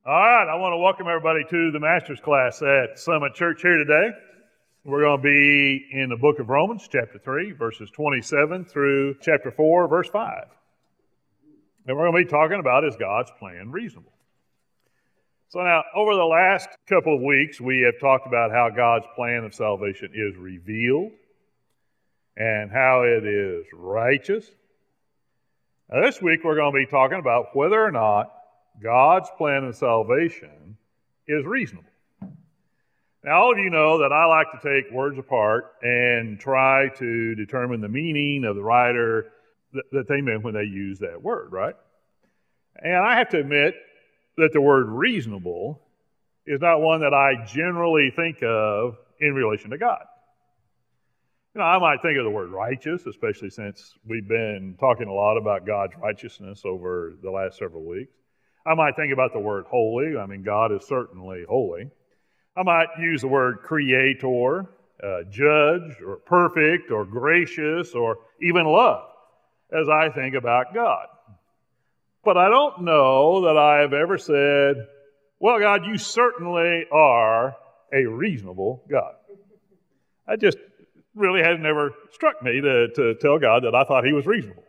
All right, I want to welcome everybody to the Master's class at Summit Church here today. We're going to be in the book of Romans, chapter 3, verses 27 through chapter 4, verse 5. And we're going to be talking about, is God's plan reasonable? So now, over the last couple of weeks, we have talked about how God's plan of salvation is revealed and how it is righteous. Now, this week, we're going to be talking about whether or not God's plan of salvation is reasonable. Now, all of you know that I like to take words apart and try to determine the meaning of the writer that they meant when they use that word, right? And I have to admit that the word reasonable is not one that I generally think of in relation to God. You know, I might think of the word righteous, especially since we've been talking a lot about God's righteousness over the last several weeks. I might think about the word holy. I mean, God is certainly holy. I might use the word creator, judge, or perfect, or gracious, or even love as I think about God. But I don't know that I have ever said, well, God, you certainly are a reasonable God. That just really has never struck me to tell God that I thought He was reasonable.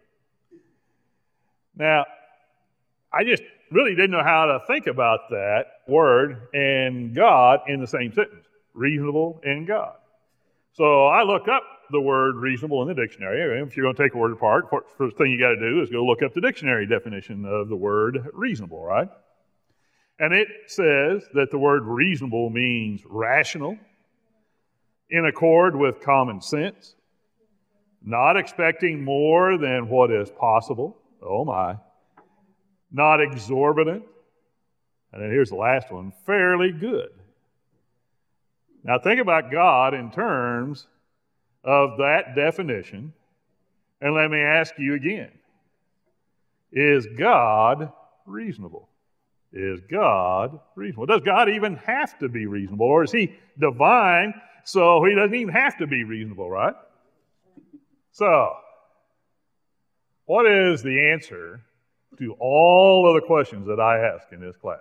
Now, I just really didn't know how to think about that word and God in the same sentence, reasonable and God. So I looked up the word reasonable in the dictionary. If you're going to take a word apart, first thing you got to do is go look up the dictionary definition of the word reasonable, right? And it says that the word reasonable means rational, in accord with common sense, not expecting more than what is possible. Oh my. Not exorbitant. And then here's the last one, fairly good. Now think about God in terms of that definition, and let me ask you again. Is God reasonable? Is God reasonable? Does God even have to be reasonable? Or is He divine, so He doesn't even have to be reasonable, right? So, what is the answer to all of the questions that I ask in this class?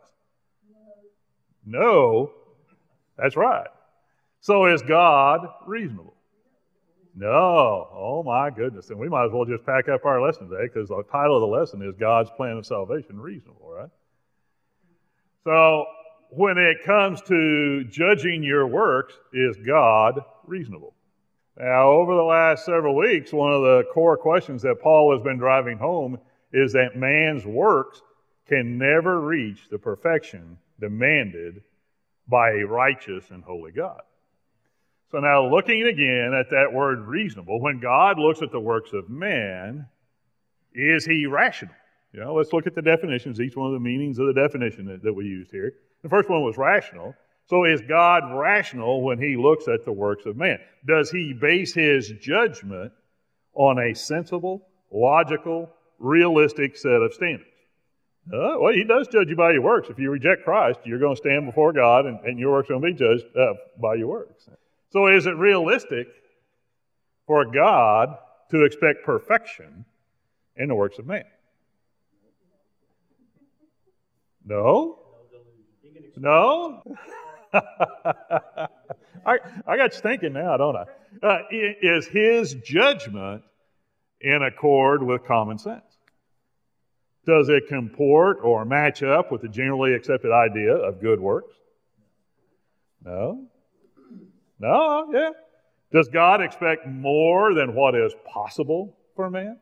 No. That's right. So is God reasonable? No. Oh my goodness. And we might as well just pack up our lesson today because the title of the lesson is God's Plan of Salvation Reasonable, right? So when it comes to judging your works, is God reasonable? Now, over the last several weeks, one of the core questions that Paul has been driving home is that man's works can never reach the perfection demanded by a righteous and holy God. So now looking again at that word reasonable, when God looks at the works of man, is He rational? You know, let's look at the definitions, each one of the meanings of the definition that we used here. The first one was rational. So is God rational when He looks at the works of man? Does He base His judgment on a sensible, logical, realistic set of standards? Well, He does judge you by your works. If you reject Christ, you're going to stand before God and your works are going to be judged by your works. So is it realistic for God to expect perfection in the works of man? No? No? I got you thinking now, don't I? Is His judgment in accord with common sense? Does it comport or match up with the generally accepted idea of good works? No. No, yeah. Does God expect more than what is possible for man?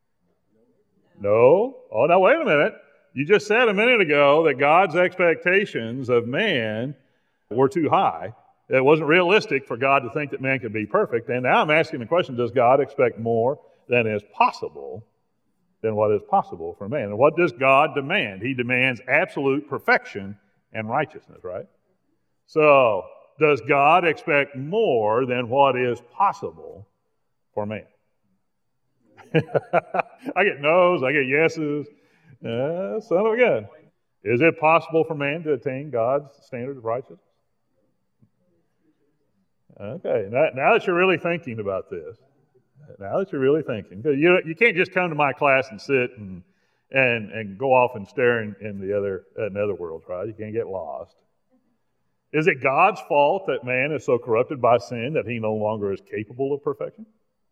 No. Oh, now wait a minute. You just said a minute ago that God's expectations of man were too high. It wasn't realistic for God to think that man could be perfect. And now I'm asking the question, does God expect more than is possible than what is possible for man? And what does God demand? He demands absolute perfection and righteousness, right? So, does God expect more than what is possible for man? I get no's, I get yeses. Son of a gun. Is it possible for man to attain God's standard of righteousness? Okay, now that you're really thinking about this, now that you're really thinking, because you can't just come to my class and sit and go off and stare in the other worlds, right? You can't get lost. Is it God's fault that man is so corrupted by sin that he no longer is capable of perfection?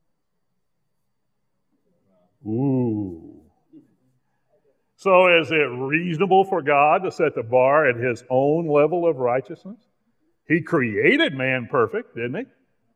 Ooh. So is it reasonable for God to set the bar at his own level of righteousness? He created man perfect, didn't he?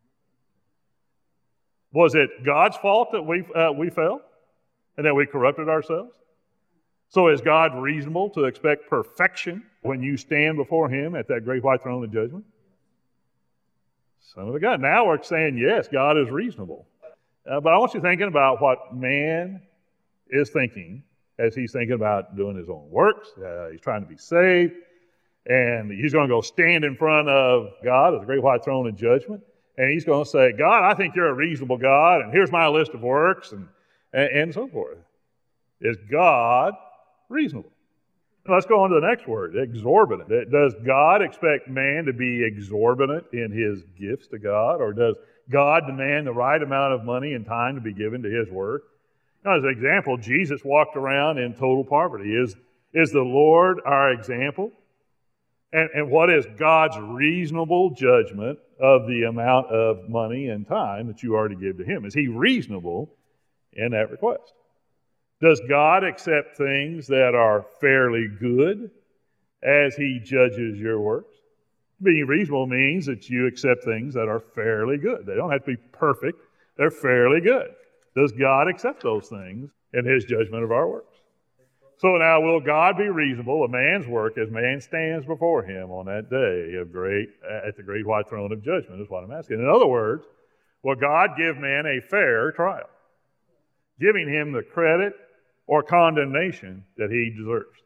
Was it God's fault that we fell and that we corrupted ourselves? So is God reasonable to expect perfection when you stand before him at that great white throne of judgment? Son of a gun. Now we're saying, yes, God is reasonable. But I want you thinking about what man is thinking as he's thinking about doing his own works. He's trying to be saved. And he's going to go stand in front of God at the great white throne of judgment. And he's going to say, God, I think you're a reasonable God, and here's my list of works, and so forth. Is God reasonable? Now, let's go on to the next word, exorbitant. Does God expect man to be exorbitant in his gifts to God, or does God demand the right amount of money and time to be given to his work? Now, as an example, Jesus walked around in total poverty. Is the Lord our example? And what is God's reasonable judgment of the amount of money and time that you are to give to him? Is he reasonable in that request? Does God accept things that are fairly good as he judges your works? Being reasonable means that you accept things that are fairly good. They don't have to be perfect. They're fairly good. Does God accept those things in his judgment of our works? So now, will God be reasonable of man's work as man stands before him on that day at the great white throne of judgment is what I'm asking. In other words, will God give man a fair trial, giving him the credit or condemnation that he deserves?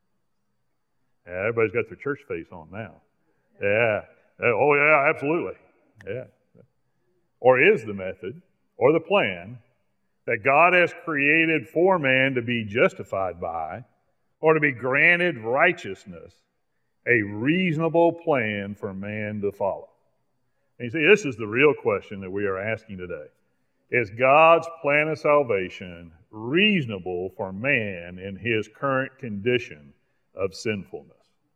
Yeah, everybody's got their church face on now. Yeah. Oh, yeah, absolutely. Yeah. Or is the method or the plan that God has created for man to be justified by or to be granted righteousness a reasonable plan for man to follow? And you see, this is the real question that we are asking today. Is God's plan of salvation reasonable for man in his current condition of sinfulness?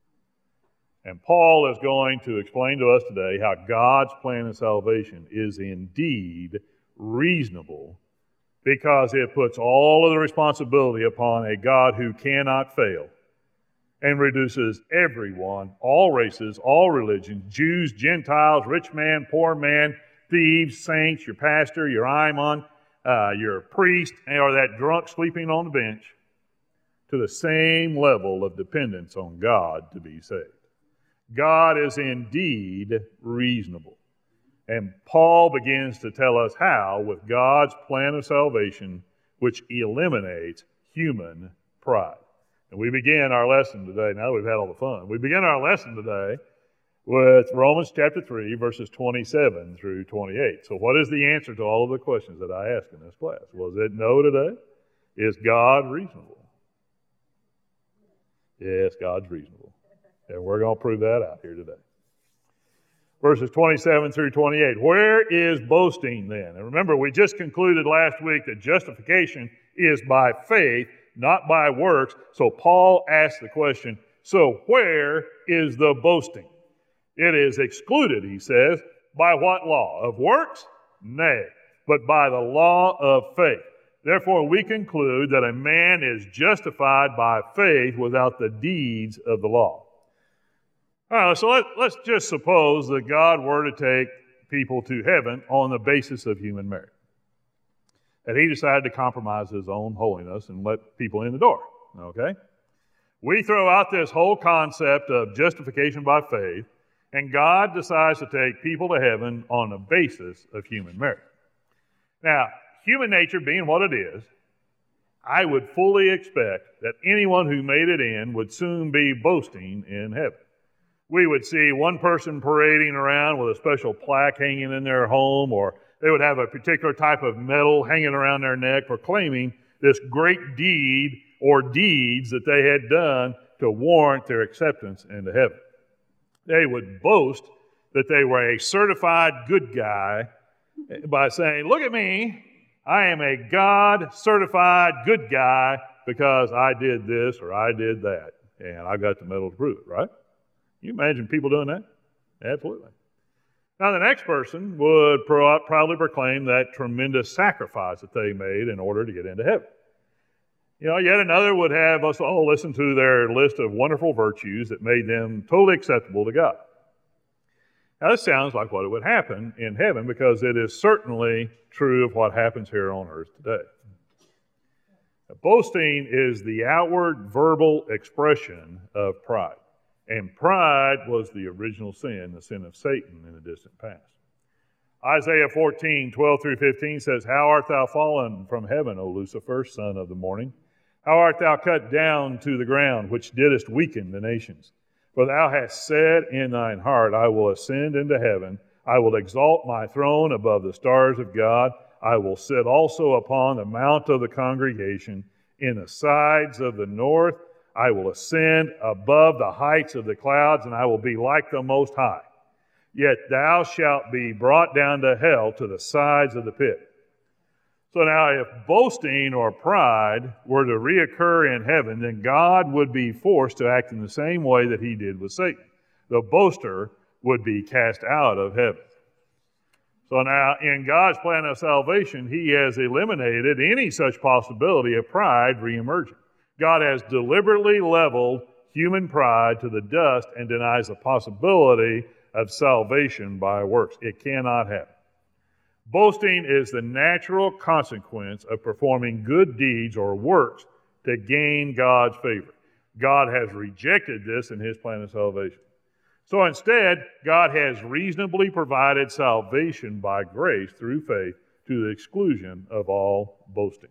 And Paul is going to explain to us today how God's plan of salvation is indeed reasonable, because it puts all of the responsibility upon a God who cannot fail and reduces everyone, all races, all religions, Jews, Gentiles, rich man, poor man, thieves, saints, your pastor, your imam, your priest, or that drunk sleeping on the bench, to the same level of dependence on God to be saved. God is indeed reasonable. And Paul begins to tell us how, with God's plan of salvation, which eliminates human pride. And we begin our lesson today, now that we've had all the fun, we begin our lesson today with Romans chapter 3, verses 27 through 28. So what is the answer to all of the questions that I asked in this class? Was it no today? Is God reasonable? Yes, God's reasonable. And we're going to prove that out here today. Verses 27 through 28. Where is boasting then? And remember, we just concluded last week that justification is by faith, not by works. So Paul asked the question, so where is the boasting? It is excluded, he says, by what law? Of works? Nay, but by the law of faith. Therefore, we conclude that a man is justified by faith without the deeds of the law. All right, so let's just suppose that God were to take people to heaven on the basis of human merit. That he decided to compromise his own holiness and let people in the door, okay? We throw out this whole concept of justification by faith, and God decides to take people to heaven on the basis of human merit. Now, human nature being what it is, I would fully expect that anyone who made it in would soon be boasting in heaven. We would see one person parading around with a special plaque hanging in their home, or they would have a particular type of medal hanging around their neck proclaiming this great deed or deeds that they had done to warrant their acceptance into heaven. They would boast that they were a certified good guy by saying, look at me, I am a God-certified good guy, because I did this or I did that, and I got the medal to prove it, right? You imagine people doing that? Absolutely. Now, the next person would proudly proclaim that tremendous sacrifice that they made in order to get into heaven. Yet another would have us all listen to their list of wonderful virtues that made them totally acceptable to God. Now, this sounds like what would happen in heaven because it is certainly true of what happens here on earth today. Now, boasting is the outward verbal expression of pride. And pride was the original sin, the sin of Satan in the distant past. Isaiah 14:12-15 says, "How art thou fallen from heaven, O Lucifer, son of the morning? How art thou cut down to the ground, which didst weaken the nations? For thou hast said in thine heart, I will ascend into heaven. I will exalt my throne above the stars of God. I will sit also upon the mount of the congregation in the sides of the north. I will ascend above the heights of the clouds, and I will be like the Most High. Yet thou shalt be brought down to hell, to the sides of the pit." So now, if boasting or pride were to reoccur in heaven, then God would be forced to act in the same way that he did with Satan. The boaster would be cast out of heaven. So now, in God's plan of salvation, he has eliminated any such possibility of pride reemerging. God has deliberately leveled human pride to the dust and denies the possibility of salvation by works. It cannot happen. Boasting is the natural consequence of performing good deeds or works to gain God's favor. God has rejected this in his plan of salvation. So instead, God has reasonably provided salvation by grace through faith to the exclusion of all boasting.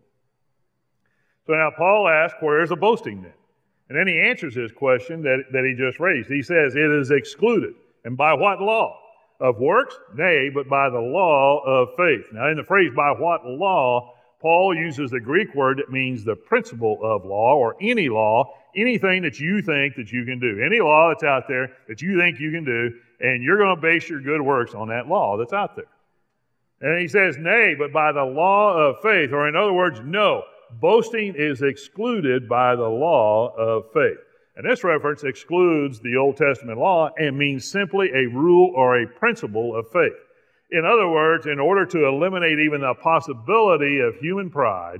So now Paul asks, where is the boasting then? And then he answers this question that he just raised. He says, it is excluded. And by what law? Of works? Nay, but by the law of faith. Now in the phrase, by what law, Paul uses the Greek word that means the principle of law, or any law, anything that you think that you can do. Any law that's out there that you think you can do, and you're going to base your good works on that law that's out there. And he says, nay, but by the law of faith, or in other words, no. Boasting is excluded by the law of faith. And this reference excludes the Old Testament law and means simply a rule or a principle of faith. In other words, in order to eliminate even the possibility of human pride,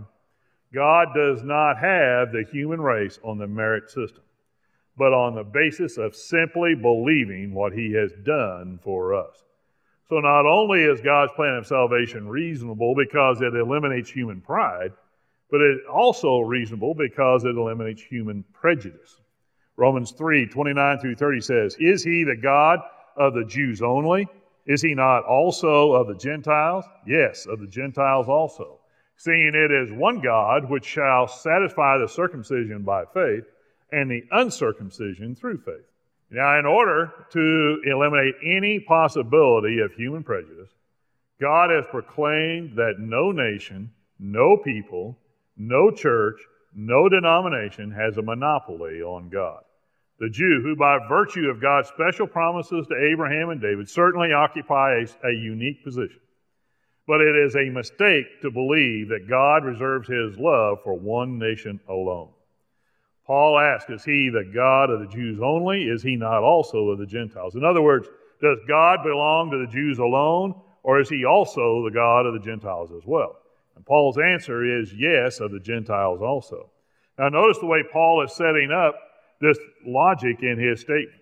God does not have the human race on the merit system, but on the basis of simply believing what he has done for us. So not only is God's plan of salvation reasonable because it eliminates human pride, but it's also reasonable because it eliminates human prejudice. Romans 3:29-30 says, "Is he the God of the Jews only? Is he not also of the Gentiles? Yes, of the Gentiles also. Seeing it is one God which shall satisfy the circumcision by faith and the uncircumcision through faith." Now, in order to eliminate any possibility of human prejudice, God has proclaimed that no nation, no people, no church, no denomination has a monopoly on God. The Jew, who by virtue of God's special promises to Abraham and David, certainly occupy a unique position. But it is a mistake to believe that God reserves his love for one nation alone. Paul asks, is he the God of the Jews only? Is he not also of the Gentiles? In other words, does God belong to the Jews alone, or is he also the God of the Gentiles as well? And Paul's answer is yes, of the Gentiles also. Now notice the way Paul is setting up this logic in his statement.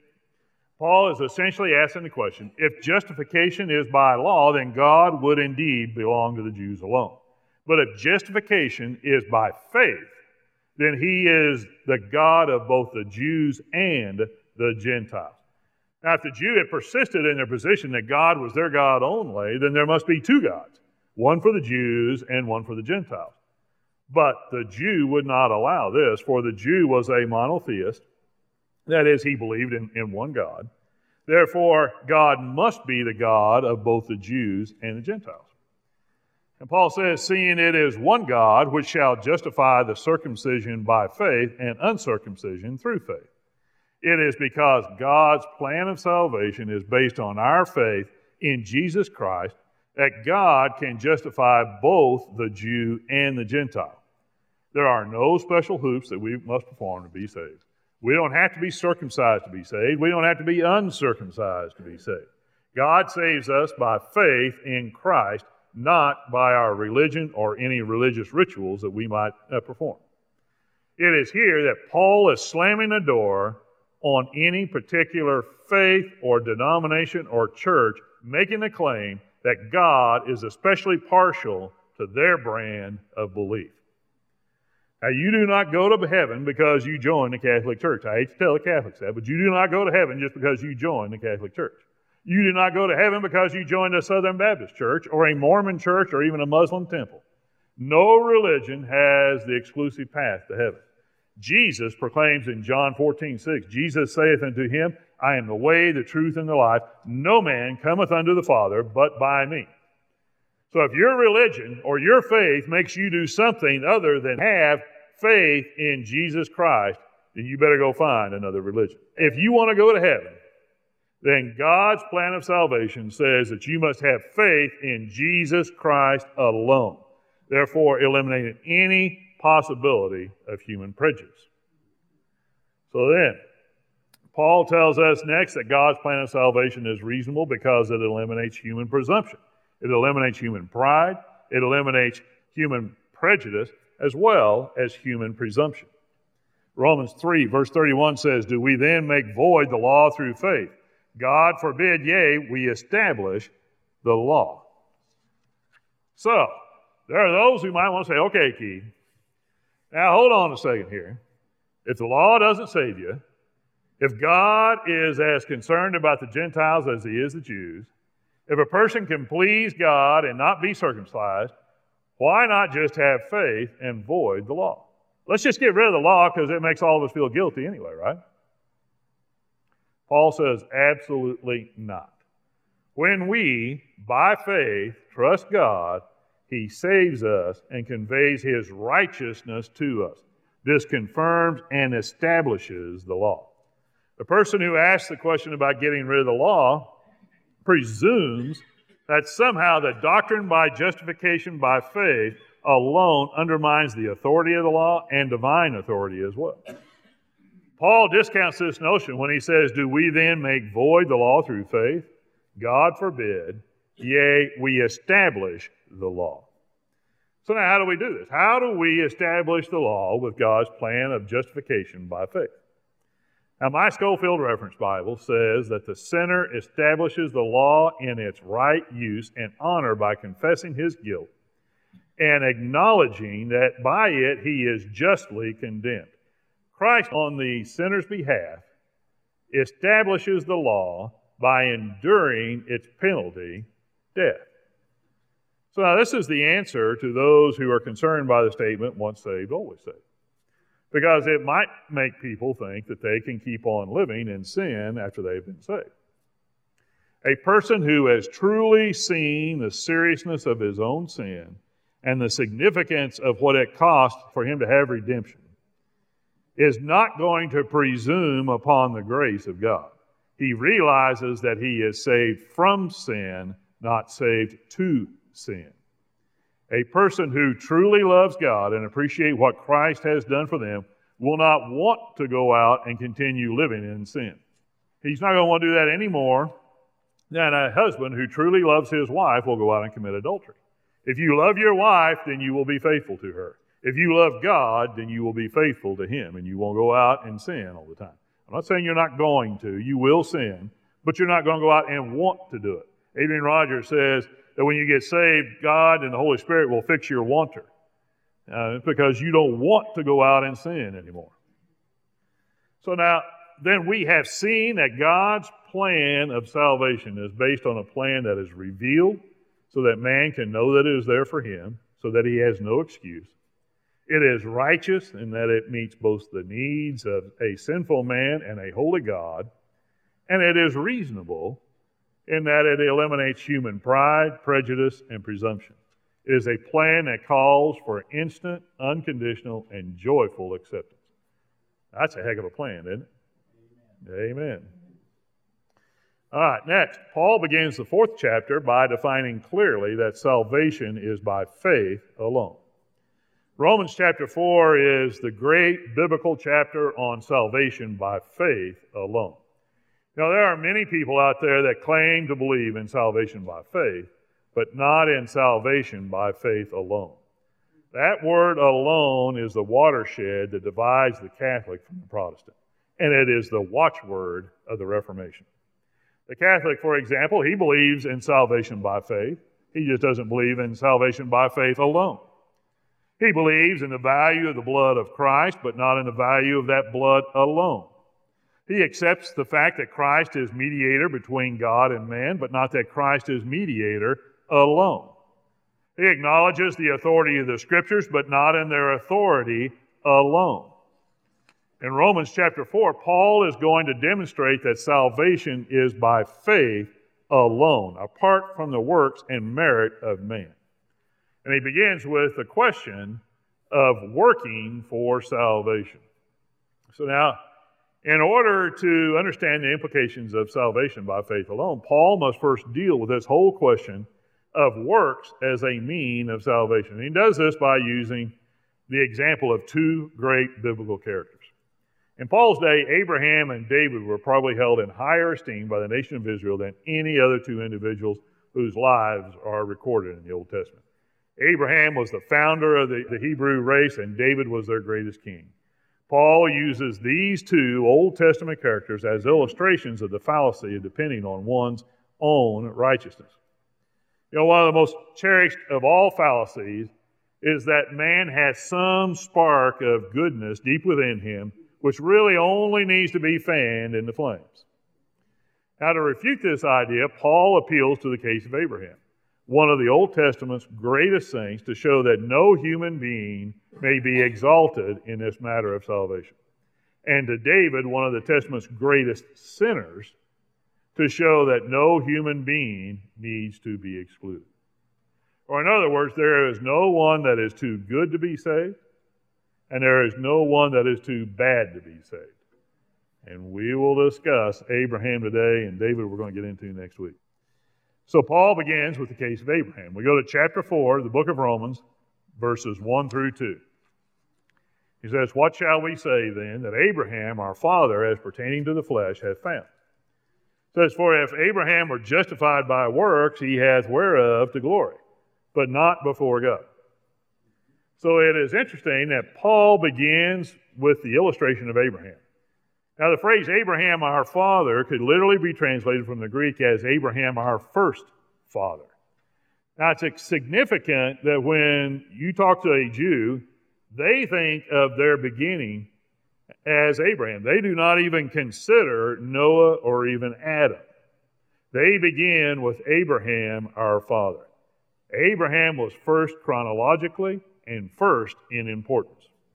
Paul is essentially asking the question, if justification is by law, then God would indeed belong to the Jews alone. But if justification is by faith, then he is the God of both the Jews and the Gentiles. Now, if the Jew had persisted in their position that God was their God only, then there must be two gods, one for the Jews and one for the Gentiles. But the Jew would not allow this, for the Jew was a monotheist. That is, he believed in one God. Therefore, God must be the God of both the Jews and the Gentiles. And Paul says, seeing it is one God which shall justify the circumcision by faith and uncircumcision through faith. It is because God's plan of salvation is based on our faith in Jesus Christ that God can justify both the Jew and the Gentile. There are no special hoops that we must perform to be saved. We don't have to be circumcised to be saved. We don't have to be uncircumcised to be saved. God saves us by faith in Christ, not by our religion or any religious rituals that we might perform. It is here that Paul is slamming the door on any particular faith or denomination or church making the claim that God is especially partial to their brand of belief. Now, you do not go to heaven because you join the Catholic Church. I hate to tell the Catholics that, but you do not go to heaven just because you join the Catholic Church. You do not go to heaven because you joined a Southern Baptist church or a Mormon church or even a Muslim temple. No religion has the exclusive path to heaven. Jesus proclaims in John 14:6, Jesus saith unto him, I am the way, the truth, and the life. No man cometh unto the Father but by me. So if your religion or your faith makes you do something other than have faith in Jesus Christ, then you better go find another religion. If you want to go to heaven, then God's plan of salvation says that you must have faith in Jesus Christ alone, therefore eliminating any possibility of human prejudice. So then, Paul tells us next that God's plan of salvation is reasonable because it eliminates human presumption. It eliminates human pride. It eliminates human prejudice as well as human presumption. Romans 3, verse 31 says, Do we then make void the law through faith? God forbid, yea, we establish the law. So, there are those who might want to say, okay, Keith, now hold on a second here. If the law doesn't save you, if God is as concerned about the Gentiles as he is the Jews, if a person can please God and not be circumcised, why not just have faith and void the law? Let's just get rid of the law because it makes all of us feel guilty anyway, right? Paul says, absolutely not. When we, by faith, trust God, he saves us and conveys his righteousness to us. This confirms and establishes the law. The person who asks the question about getting rid of the law presumes that somehow the doctrine by justification by faith alone undermines the authority of the law and divine authority as well. Paul discounts this notion when he says, Do we then make void the law through faith? God forbid, yea, we establish the law. So now how do we do this? How do we establish the law with God's plan of justification by faith? Now, my Schofield Reference Bible says that the sinner establishes the law in its right use and honor by confessing his guilt and acknowledging that by it he is justly condemned. Christ, on the sinner's behalf, establishes the law by enduring its penalty, death. So now this is the answer to those who are concerned by the statement, once saved, always saved. Because it might make people think that they can keep on living in sin after they've been saved. A person who has truly seen the seriousness of his own sin and the significance of what it cost for him to have redemption is not going to presume upon the grace of God. He realizes that he is saved from sin, not saved to sin. A person who truly loves God and appreciates what Christ has done for them will not want to go out and continue living in sin. He's not going to want to do that anymore than a husband who truly loves his wife will go out and commit adultery. If you love your wife, then you will be faithful to her. If you love God, then you will be faithful to him, and you won't go out and sin all the time. I'm not saying you're not going to. You will sin, but you're not going to go out and want to do it. Adrian Rogers says that when you get saved, God and the Holy Spirit will fix your wanter. Because you don't want to go out and sin anymore. So now, then we have seen that God's plan of salvation is based on a plan that is revealed so that man can know that it is there for him, so that he has no excuse. It is righteous in that it meets both the needs of a sinful man and a holy God, and it is reasonable in that it eliminates human pride, prejudice, and presumption. It is a plan that calls for instant, unconditional, and joyful acceptance. That's a heck of a plan, isn't it? Amen. All right, next, Paul begins the 4th chapter by defining clearly that salvation is by faith alone. Romans chapter 4 is the great biblical chapter on salvation by faith alone. Now, there are many people out there that claim to believe in salvation by faith, but not in salvation by faith alone. That word alone is the watershed that divides the Catholic from the Protestant, and it is the watchword of the Reformation. The Catholic, for example, he believes in salvation by faith. He just doesn't believe in salvation by faith alone. He believes in the value of the blood of Christ, but not in the value of that blood alone. He accepts the fact that Christ is mediator between God and man, but not that Christ is mediator alone. He acknowledges the authority of the Scriptures, but not in their authority alone. In Romans chapter 4, Paul is going to demonstrate that salvation is by faith alone, apart from the works and merit of man. And he begins with the question of working for salvation. So now, in order to understand the implications of salvation by faith alone, Paul must first deal with this whole question of works as a mean of salvation. And he does this by using the example of two great biblical characters. In Paul's day, Abraham and David were probably held in higher esteem by the nation of Israel than any other two individuals whose lives are recorded in the Old Testament. Abraham was the founder of the Hebrew race, and David was their greatest king. Paul uses these two Old Testament characters as illustrations of the fallacy of depending on one's own righteousness. You know, one of the most cherished of all fallacies is that man has some spark of goodness deep within him, which really only needs to be fanned in the flames. Now, to refute this idea, Paul appeals to the case of Abraham, one of the Old Testament's greatest saints, to show that no human being may be exalted in this matter of salvation. And to David, one of the Testament's greatest sinners, to show that no human being needs to be excluded. Or in other words, there is no one that is too good to be saved, and there is no one that is too bad to be saved. And we will discuss Abraham today, and David we're going to get into next week. So Paul begins with the case of Abraham. We go to chapter 4, the book of Romans, verses 1 through 2. He says, "What shall we say then that Abraham, our father, as pertaining to the flesh, hath found? It says, for if Abraham were justified by works, he hath whereof to glory, but not before God." So it is interesting that Paul begins with the illustration of Abraham. Now, the phrase Abraham our father could literally be translated from the Greek as Abraham our first father. Now, it's significant that when you talk to a Jew, they think of their beginning as Abraham. They do not even consider Noah or even Adam. They begin with Abraham our father. Abraham was first chronologically and first in importance.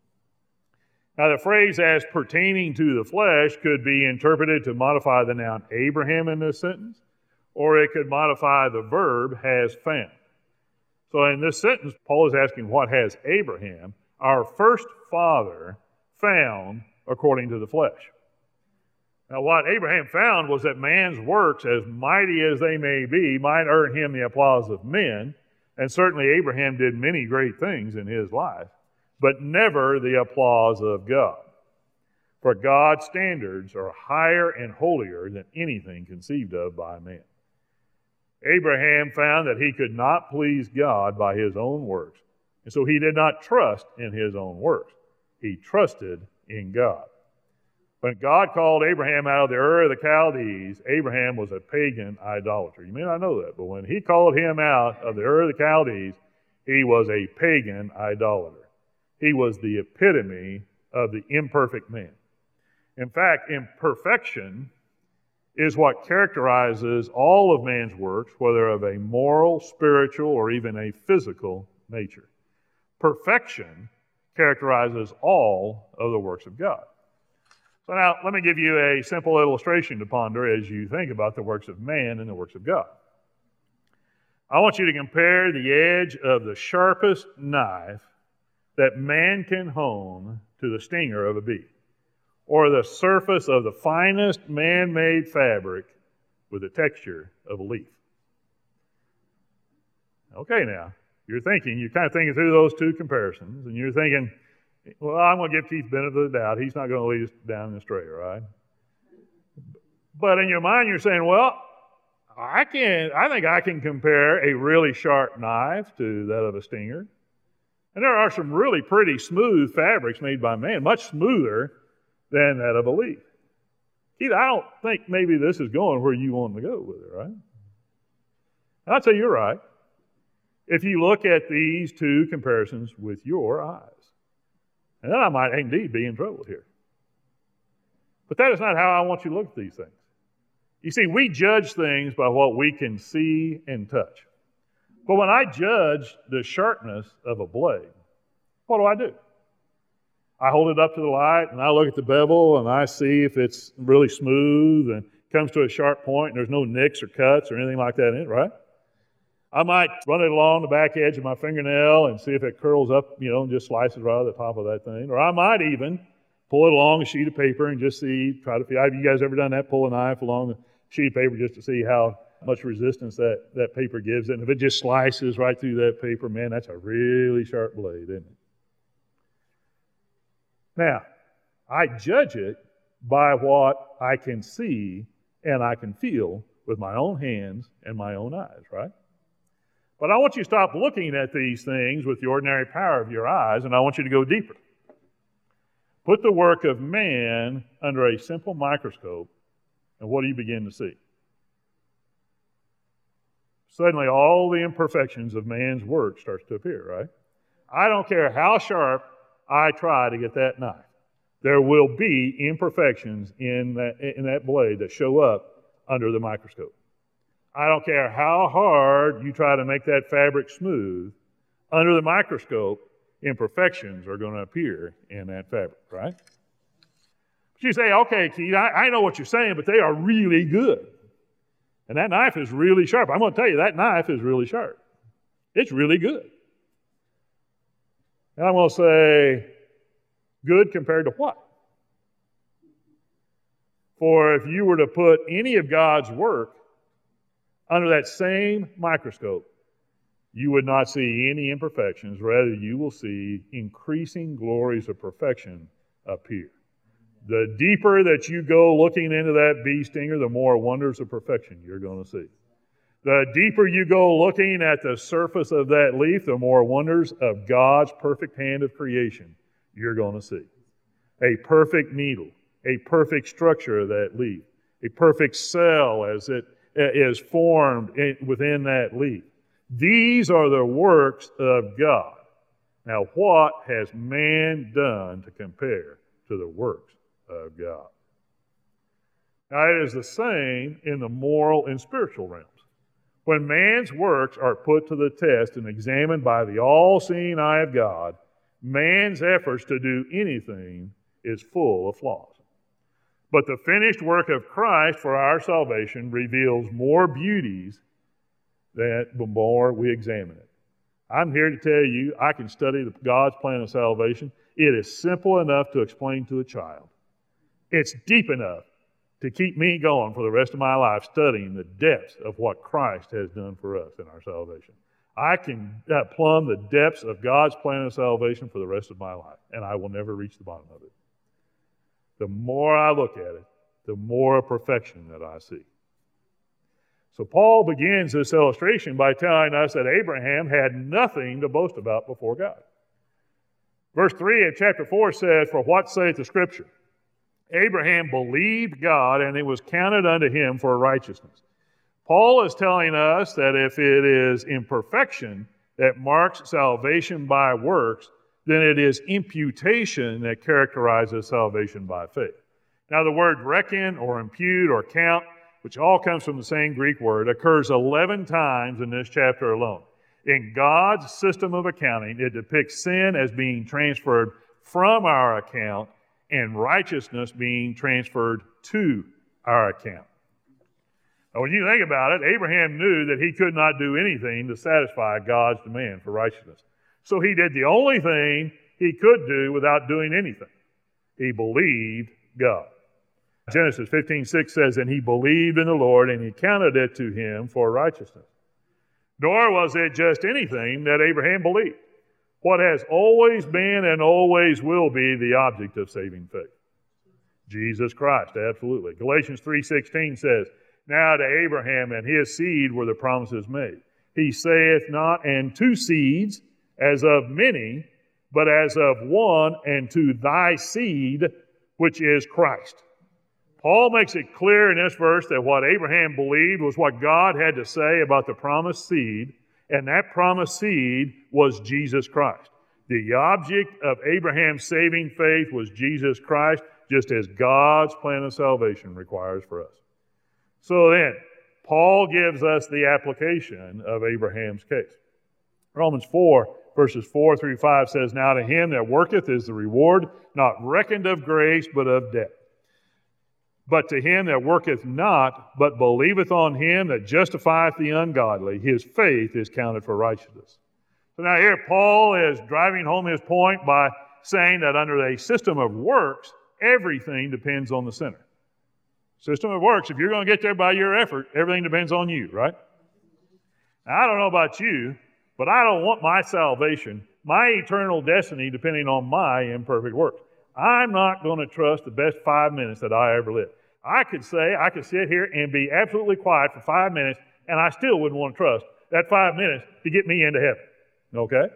Now, the phrase as pertaining to the flesh could be interpreted to modify the noun Abraham in this sentence, or it could modify the verb has found. So in this sentence, Paul is asking, what has Abraham, our first father, found according to the flesh? Now, what Abraham found was that man's works, as mighty as they may be, might earn him the applause of men, and certainly Abraham did many great things in his life, but never the applause of God. For God's standards are higher and holier than anything conceived of by man. Abraham found that he could not please God by his own works, and so he did not trust in his own works. He trusted in God. When God called Abraham out of the Ur of the Chaldees, Abraham was a pagan idolater. You may not know that, but when he called him out of the Ur of the Chaldees, he was a pagan idolater. He was the epitome of the imperfect man. In fact, imperfection is what characterizes all of man's works, whether of a moral, spiritual, or even a physical nature. Perfection characterizes all of the works of God. So now, let me give you a simple illustration to ponder as you think about the works of man and the works of God. I want you to compare the edge of the sharpest knife that man can hone to the stinger of a bee, or the surface of the finest man-made fabric with the texture of a leaf. Okay now, You're kind of thinking through those two comparisons, and you're thinking, well, I'm going to give Keith benefit of the doubt. He's not going to lead us down the straight, right? But in your mind, you're saying, well, I think I can compare a really sharp knife to that of a stinger. And there are some really pretty smooth fabrics made by man, much smoother than that of a leaf. Keith, I don't think maybe this is going where you want to go with it, right? And I'd say you're right. If you look at these two comparisons with your eyes. And then I might indeed be in trouble here. But that is not how I want you to look at these things. You see, we judge things by what we can see and touch. But when I judge the sharpness of a blade, what do? I hold it up to the light and I look at the bevel and I see if it's really smooth and comes to a sharp point and there's no nicks or cuts or anything like that in it, right? I might run it along the back edge of my fingernail and see if it curls up, and just slices right at the top of that thing. Or I might even pull it along a sheet of paper and just try to feel. Have you guys ever done that? Pull a knife along a sheet of paper just to see how much resistance that paper gives it. And if it just slices right through that paper, man, that's a really sharp blade, isn't it? Now, I judge it by what I can see and I can feel with my own hands and my own eyes, right? But I want you to stop looking at these things with the ordinary power of your eyes, and I want you to go deeper. Put the work of man under a simple microscope, and what do you begin to see? Suddenly, all the imperfections of man's work starts to appear, right? I don't care how sharp I try to get that knife. There will be imperfections in that blade that show up under the microscope. I don't care how hard you try to make that fabric smooth, under the microscope, imperfections are going to appear in that fabric, right? But you say, okay, Keith, I know what you're saying, but they are really good. And that knife is really sharp. I'm going to tell you, that knife is really sharp. It's really good. And I'm going to say, good compared to what? For if you were to put any of God's work under that same microscope, you would not see any imperfections. Rather, you will see increasing glories of perfection appear. The deeper that you go looking into that bee stinger, the more wonders of perfection you're going to see. The deeper you go looking at the surface of that leaf, the more wonders of God's perfect hand of creation you're going to see. A perfect needle, a perfect structure of that leaf, a perfect cell as it is formed within that leaf. These are the works of God. Now, what has man done to compare to the works of God? Now, it is the same in the moral and spiritual realms. When man's works are put to the test and examined by the all-seeing eye of God, man's efforts to do anything is full of flaws. But the finished work of Christ for our salvation reveals more beauties the more we examine it. I'm here to tell you, I can study God's plan of salvation. It is simple enough to explain to a child. It's deep enough to keep me going for the rest of my life studying the depths of what Christ has done for us in our salvation. I can plumb the depths of God's plan of salvation for the rest of my life, and I will never reach the bottom of it. The more I look at it, the more perfection that I see. So Paul begins this illustration by telling us that Abraham had nothing to boast about before God. Verse 3 of chapter 4 says, "For what saith the Scripture? Abraham believed God, and it was counted unto him for righteousness." Paul is telling us that if it is imperfection that marks salvation by works, then it is imputation that characterizes salvation by faith. Now, the word reckon or impute or count, which all comes from the same Greek word, occurs 11 times in this chapter alone. In God's system of accounting, it depicts sin as being transferred from our account and righteousness being transferred to our account. Now, when you think about it, Abraham knew that he could not do anything to satisfy God's demand for righteousness. So he did the only thing he could do without doing anything. He believed God. Genesis 15:6 says, "And he believed in the Lord, and he counted it to him for righteousness." Nor was it just anything that Abraham believed. What has always been and always will be the object of saving faith? Jesus Christ, absolutely. Galatians 3:16 says, now to Abraham and his seed were the promises made. He saith not, and to seeds, as of many, but as of one, and to thy seed, which is Christ. Paul makes it clear in this verse that what Abraham believed was what God had to say about the promised seed, and that promised seed was Jesus Christ. The object of Abraham's saving faith was Jesus Christ, just as God's plan of salvation requires for us. So then, Paul gives us the application of Abraham's case. Romans 4, verses 4 through 5 says, now to him that worketh is the reward, not reckoned of grace, but of debt. But to him that worketh not, but believeth on him that justifieth the ungodly, his faith is counted for righteousness. So now here Paul is driving home his point by saying that under a system of works, everything depends on the sinner. System of works, if you're going to get there by your effort, everything depends on you, right? Now, I don't know about you, but I don't want my salvation, my eternal destiny, depending on my imperfect works. I'm not going to trust the best 5 minutes that I ever lived. I could sit here and be absolutely quiet for 5 minutes, and I still wouldn't want to trust that 5 minutes to get me into heaven. Okay?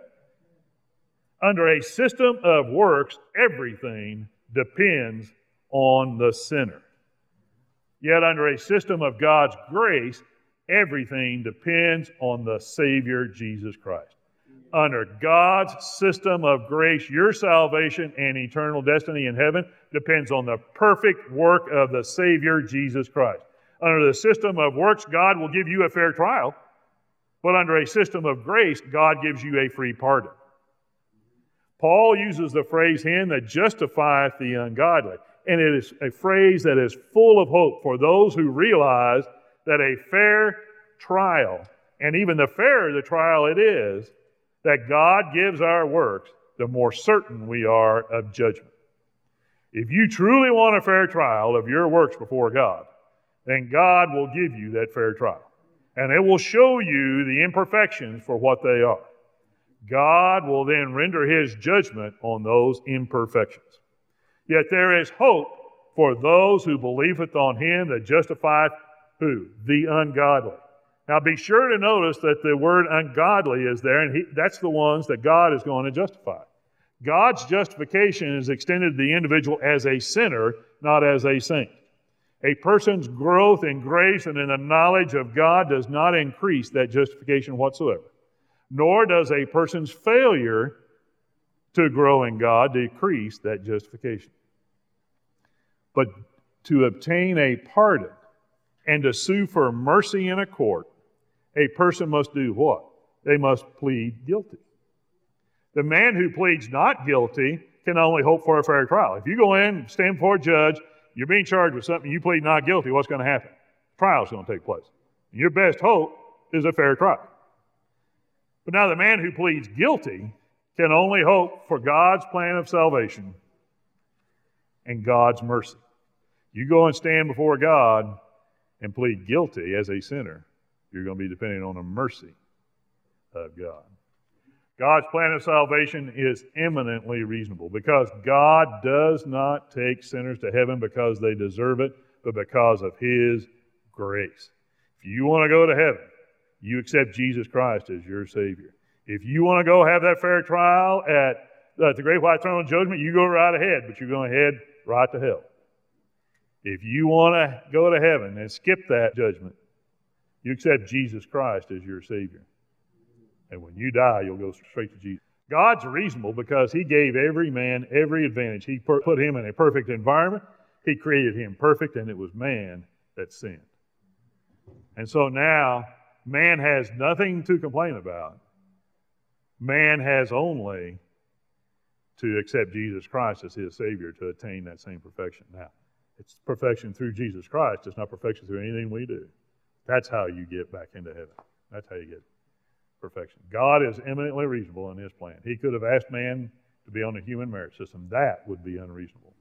Under a system of works, everything depends on the sinner. Yet under a system of God's grace, everything depends on the Savior, Jesus Christ. Under God's system of grace, your salvation and eternal destiny in heaven depends on the perfect work of the Savior, Jesus Christ. Under the system of works, God will give you a fair trial, but under a system of grace, God gives you a free pardon. Paul uses the phrase, him that justifieth the ungodly. And it is a phrase that is full of hope for those who realize that a fair trial, and even the fairer the trial it is, that God gives our works, the more certain we are of judgment. If you truly want a fair trial of your works before God, then God will give you that fair trial. And it will show you the imperfections for what they are. God will then render his judgment on those imperfections. Yet there is hope for those who believeth on him that justifieth who? The ungodly. Now be sure to notice that the word ungodly is there, and that's the ones that God is going to justify. God's justification is extended to the individual as a sinner, not as a saint. A person's growth in grace and in the knowledge of God does not increase that justification whatsoever, nor does a person's failure to grow in God decrease that justification. But to obtain a pardon and to sue for mercy in a court, a person must do what? They must plead guilty. The man who pleads not guilty can only hope for a fair trial. If you go in, stand before a judge, you're being charged with something, you plead not guilty, what's going to happen? Trial's going to take place. And your best hope is a fair trial. But now the man who pleads guilty can only hope for God's plan of salvation and God's mercy. You go and stand before God and plead guilty as a sinner, you're going to be depending on the mercy of God. God's plan of salvation is eminently reasonable because God does not take sinners to heaven because they deserve it, but because of his grace. If you want to go to heaven, you accept Jesus Christ as your Savior. If you want to go have that fair trial at the great white throne of judgment, you go right ahead, but you're going to head right to hell. If you want to go to heaven and skip that judgment, you accept Jesus Christ as your Savior. And when you die, you'll go straight to Jesus. God's reasonable because he gave every man every advantage. He put him in a perfect environment. He created him perfect, and it was man that sinned. And so now, man has nothing to complain about. Man has only to accept Jesus Christ as his Savior to attain that same perfection. Now, it's perfection through Jesus Christ. It's not perfection through anything we do. That's how you get back into heaven. That's how you get perfection. God is eminently reasonable in his plan. He could have asked man to be on the human merit system. That would be unreasonable.